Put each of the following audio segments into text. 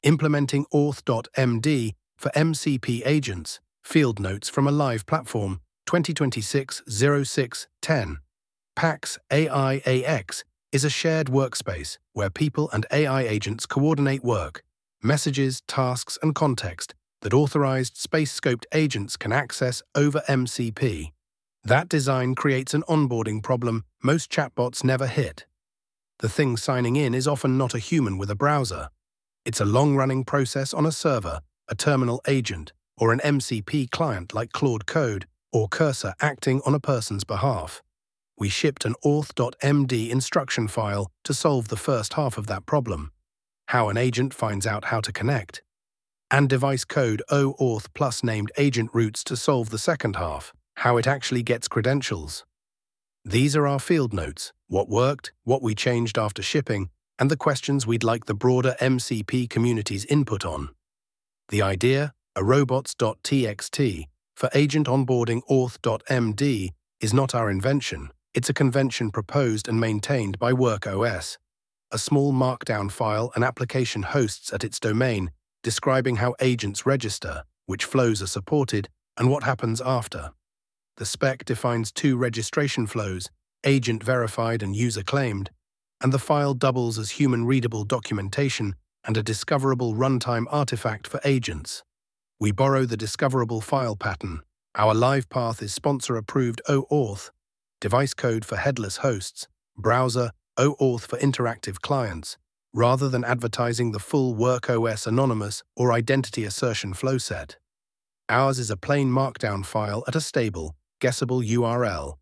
Implementing auth.md for MCP agents, field notes from a live platform, 2026-06-10. Pax AI AX is a shared workspace where people and AI agents coordinate work, messages, tasks, and context that authorized space-scoped agents can access over MCP. That design creates an onboarding problem most chatbots never hit. The thing signing in is often not a human with a browser. It's a long-running process on a server, a terminal agent, or an MCP client like Claude Code or Cursor acting on a person's behalf. We shipped an auth.md instruction file to solve the first half of that problem, how an agent finds out how to connect, and device code OAuth plus named agent routes to solve the second half, how it actually gets credentials. These are our field notes, what worked, what we changed after shipping, and the questions we'd like the broader MCP community's input on. The idea, a robots.txt, for agent onboarding auth.md, is not our invention. It's a convention proposed and maintained by WorkOS, a small markdown file an application hosts at its domain describing how agents register, which flows are supported, and what happens after. The spec defines two registration flows, agent-verified and user-claimed, and the file doubles as human-readable documentation and a discoverable runtime artifact for agents. We borrow the discoverable file pattern. Our live path is sponsor-approved OAuth, device code for headless hosts, browser, OAuth for interactive clients, rather than advertising the full WorkOS anonymous or identity assertion flowset. Ours is a plain markdown file at a stable, guessable URL,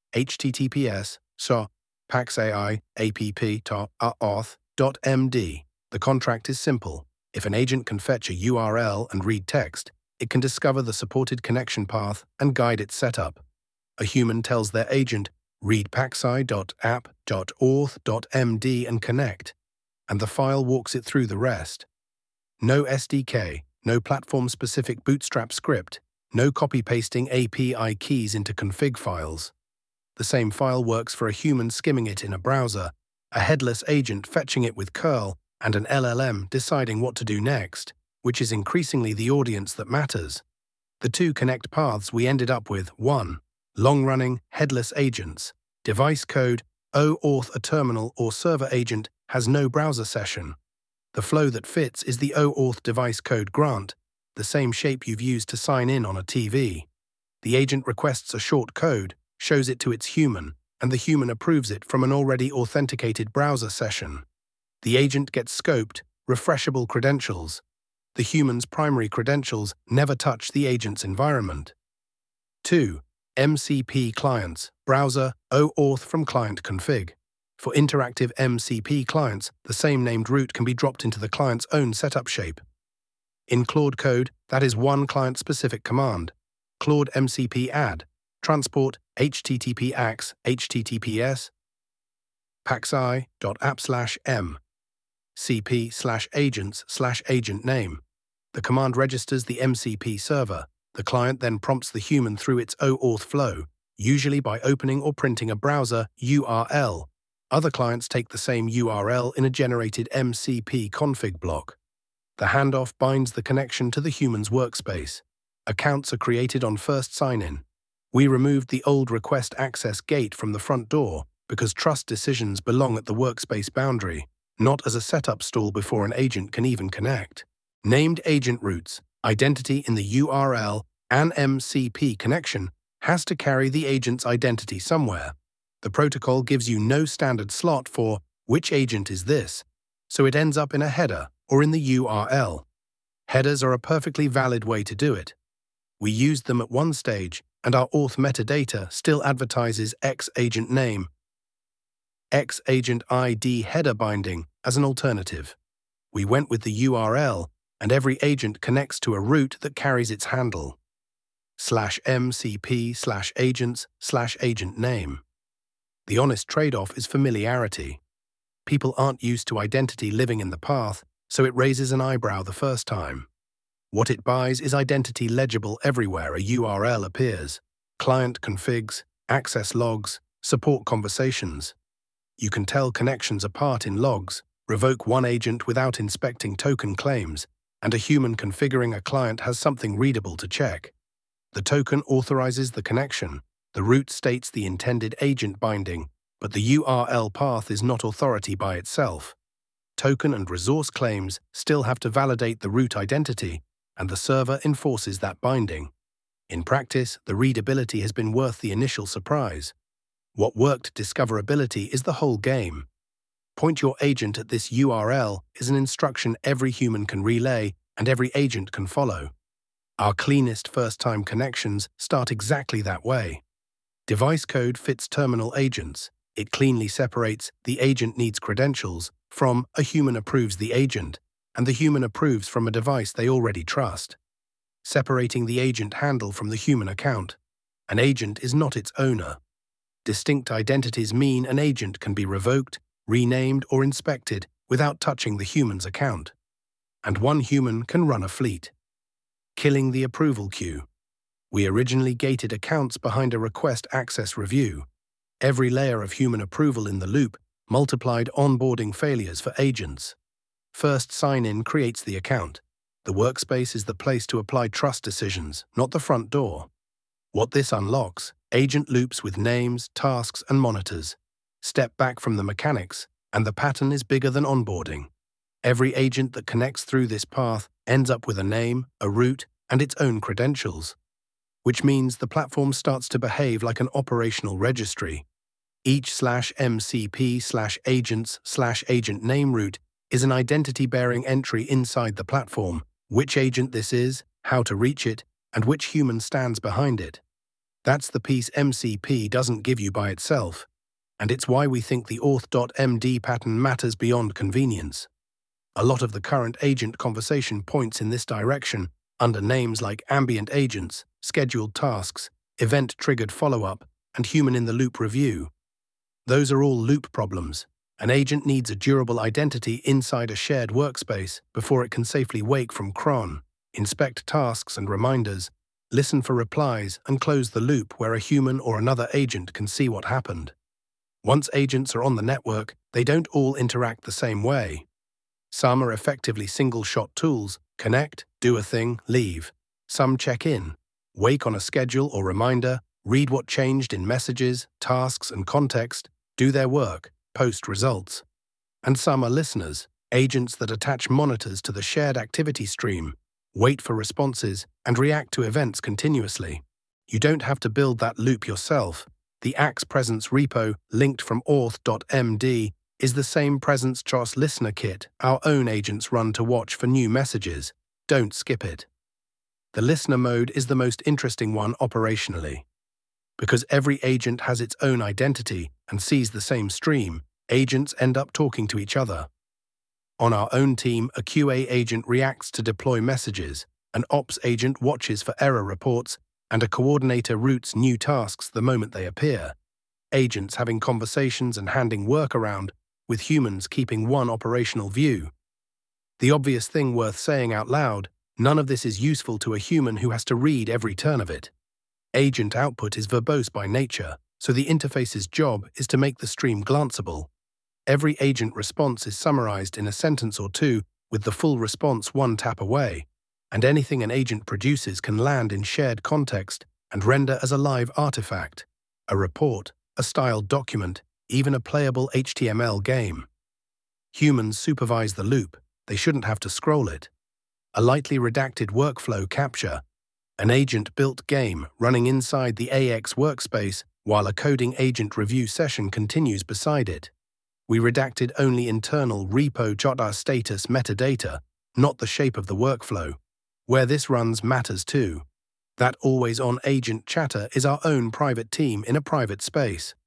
https://paxai.app.auth.md. The contract is simple. If an agent can fetch a URL and read text, it can discover the supported connection path and guide its setup. A human tells their agent, read paxai.app.auth.md and connect, and the file walks it through the rest. No SDK, no platform-specific Bootstrap script, no copy-pasting API keys into config files. The same file works for a human skimming it in a browser, a headless agent fetching it with curl, and an LLM deciding what to do next, which is increasingly the audience that matters. The two connect paths we ended up with: 1. Long-running, headless agents. Device code, OAuth a terminal or server agent has no browser session. The flow that fits is the OAuth device code grant, the same shape you've used to sign in on a TV. The agent requests a short code, shows it to its human, and the human approves it from an already authenticated browser session. The agent gets scoped, refreshable credentials. The human's primary credentials never touch the agent's environment. 2. MCP clients, browser, OAuth from client config. For interactive MCP clients, the same named route can be dropped into the client's own setup shape. In Claude Code, that is one client-specific command. Claude MCP add, transport http:// https paxai.app/m cp/agents/agent name. The command registers the MCP server. The client then prompts the human through its OAuth flow, usually by opening or printing a browser URL. Other clients take the same URL in a generated MCP config block. The handoff binds the connection to the human's workspace. Accounts are created on first sign-in. We removed the old request access gate from the front door because trust decisions belong at the workspace boundary, not as a setup stall before an agent can even connect. Named agent routes, identity in the URL, and MCP connection has to carry the agent's identity somewhere. The protocol gives you no standard slot for which agent is this, so it ends up in a header or in the URL. Headers are a perfectly valid way to do it. We used them at one stage, and our auth metadata still advertises X agent name, X agent ID header binding as an alternative. We went with the URL, and every agent connects to a route that carries its handle. /mcp/agents/agent name. The honest trade-off is familiarity. People aren't used to identity living in the path, so it raises an eyebrow the first time. What it buys is identity legible everywhere a URL appears. Client configs, access logs, support conversations. You can tell connections apart in logs, Revoke one agent without inspecting token claims, and a human configuring a client has something readable to check. The token authorizes the connection. The root states the intended agent binding, but the URL path is not authority by itself. Token and resource claims still have to validate the root identity, and the server enforces that binding. In practice, the readability has been worth the initial surprise. What worked discoverability is the whole game. Point your agent at this URL is an instruction every human can relay and every agent can follow. Our cleanest first-time connections start exactly that way. Device code fits terminal agents. It cleanly separates the agent needs credentials from a human approves the agent, and the human approves from a device they already trust. Separating the agent handle from the human account. An agent is not its owner. Distinct identities mean an agent can be revoked, renamed, or inspected without touching the human's account. And one human can run a fleet. Killing the approval queue. We originally gated accounts behind a request access review. Every layer of human approval in the loop multiplied onboarding failures for agents. First sign-in creates the account. The workspace is the place to apply trust decisions, not the front door. What this unlocks: agent loops with names, tasks, and monitors. Step back from the mechanics, and the pattern is bigger than onboarding. Every agent that connects through this path ends up with a name, a root, and its own credentials, which means the platform starts to behave like an operational registry. Each /MCP/agents/agent name root is an identity-bearing entry inside the platform: which agent this is, how to reach it, and which human stands behind it. That's the piece MCP doesn't give you by itself, and it's why we think the auth.md pattern matters beyond convenience. A lot of the current agent conversation points in this direction under names like ambient agents, scheduled tasks, event-triggered follow-up, and human-in-the-loop review. Those are all loop problems. An agent needs a durable identity inside a shared workspace before it can safely wake from cron, inspect tasks and reminders, listen for replies, and close the loop where a human or another agent can see what happened. Once agents are on the network, they don't all interact the same way. Some are effectively single-shot tools: connect, do a thing, leave. Some check in, wake on a schedule or reminder, read what changed in messages, tasks, and context, do their work, post results. And some are listeners, agents that attach monitors to the shared activity stream, wait for responses, and react to events continuously. You don't have to build that loop yourself. The Axe Presence repo, linked from auth.md, is the same Presence JOS listener kit our own agents run to watch for new messages. Don't skip it. The listener mode is the most interesting one operationally. Because every agent has its own identity and sees the same stream, agents end up talking to each other. On our own team, a QA agent reacts to deploy messages, an ops agent watches for error reports, and a coordinator routes new tasks the moment they appear. Agents having conversations and handing work around, with humans keeping one operational view. The obvious thing worth saying out loud: none of this is useful to a human who has to read every turn of it. Agent output is verbose by nature, so the interface's job is to make the stream glanceable. Every agent response is summarized in a sentence or two, with the full response one tap away, and anything an agent produces can land in shared context and render as a live artifact, a report, a styled document, even a playable HTML game. Humans supervise the loop; they shouldn't have to scroll it. A lightly redacted workflow capture, an agent-built game running inside the AX workspace while a coding agent review session continues beside it. We redacted only internal repo.jr status metadata, not the shape of the workflow. Where this runs matters too. That always-on agent chatter is our own private team in a private space.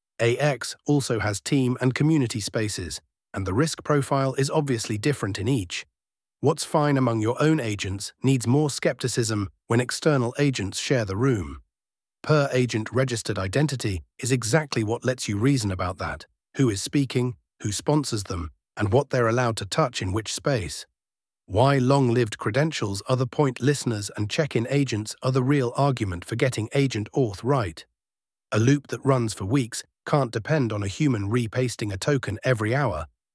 AX also has team and community spaces, and the risk profile is obviously different in each. What's fine among your own agents needs more skepticism when external agents share the room. Per-agent registered identity is exactly what lets you reason about that: who is speaking, who sponsors them, and what they're allowed to touch in which space. Why long-lived credentials are the point listeners and check-in agents are the real argument for getting agent auth right. A loop that runs for weeks can't depend on a human repasting a token every hour.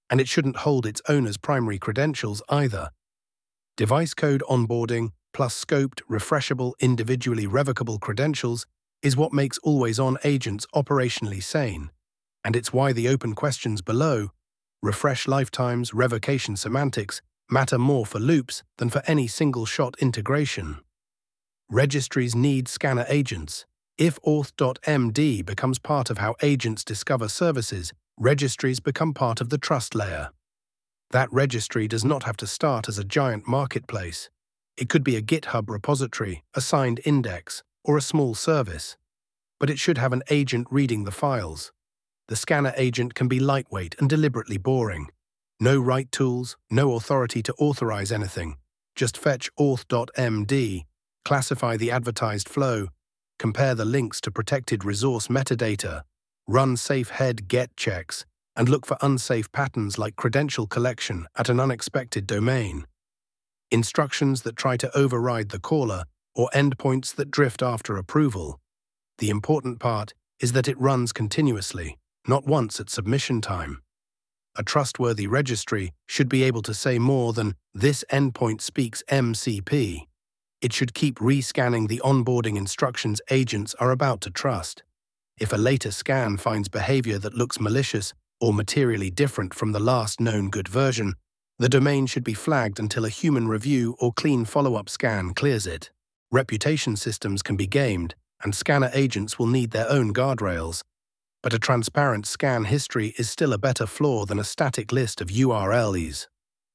and it shouldn't hold its owner's primary credentials either. Device code onboarding plus scoped, refreshable, individually revocable credentials is what makes always-on agents operationally sane, and it's why the open questions below, refresh lifetimes, revocation semantics, matter more for loops than for any single-shot integration. Registries need scanner agents. If auth.md becomes part of how agents discover services, registries become part of the trust layer. That registry does not have to start as a giant marketplace. It could be a GitHub repository, a signed index, or a small service. But it should have an agent reading the files. The scanner agent can be lightweight and deliberately boring. No write tools, no authority to authorize anything. Just fetch auth.md, classify the advertised flow, compare the links to protected resource metadata, run safe head get checks, and look for unsafe patterns like credential collection at an unexpected domain. Instructions that try to override the caller, or endpoints that drift after approval. The important part is that it runs continuously, not once at submission time. A trustworthy registry should be able to say more than, "This endpoint speaks MCP." It should keep rescanning the onboarding instructions agents are about to trust. If a later scan finds behavior that looks malicious or materially different from the last known good version, the domain should be flagged until a human review or clean follow-up scan clears it. Reputation systems can be gamed, and scanner agents will need their own guardrails. But a transparent scan history is still a better flaw than a static list of URLs.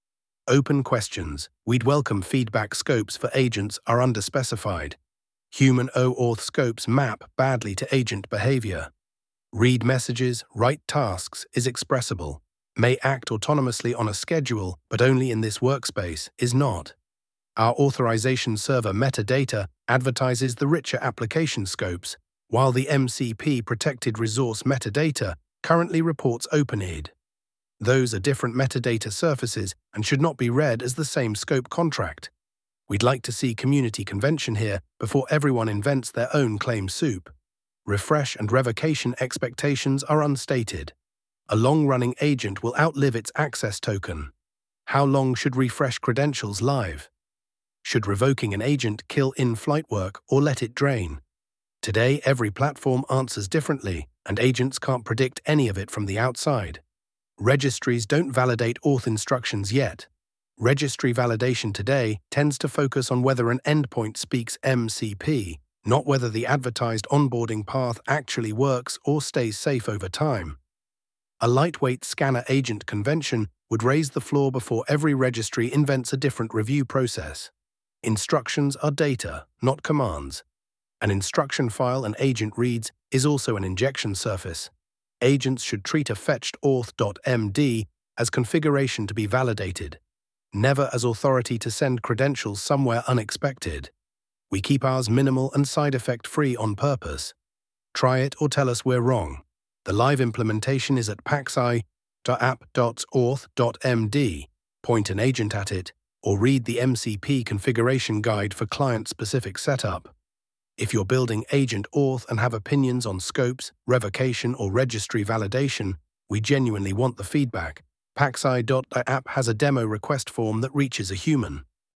Open questions. We'd welcome feedback. Scopes for agents are underspecified. Human OAuth scopes map badly to agent behavior. Read messages, write tasks is expressible. May act autonomously on a schedule, but only in this workspace, is not. Our authorization server metadata advertises the richer application scopes, while the MCP protected resource metadata currently reports OpenID. Those are different metadata surfaces and should not be read as the same scope contract. We'd like to see community convention here before everyone invents their own claim soup. Refresh and revocation expectations are unstated. A long-running agent will outlive its access token. How long should refresh credentials live? Should revoking an agent kill in-flight work or let it drain? Today, every platform answers differently, and agents can't predict any of it from the outside. Registries don't validate auth instructions yet. Registry validation today tends to focus on whether an endpoint speaks MCP, not whether the advertised onboarding path actually works or stays safe over time. A lightweight scanner agent convention would raise the floor before every registry invents a different review process. Instructions are data, not commands. An instruction file an agent reads is also an injection surface. Agents should treat a fetched auth.md as configuration to be validated, never as authority to send credentials somewhere unexpected. We keep ours minimal and side effect free on purpose. Try it or tell us we're wrong. The live implementation is at paxi.app.auth.md. Point an agent at it, or read the MCP configuration guide for client-specific setup. If you're building agent auth and have opinions on scopes, revocation, or registry validation, we genuinely want the feedback. Paxi.app has a demo request form that reaches a human.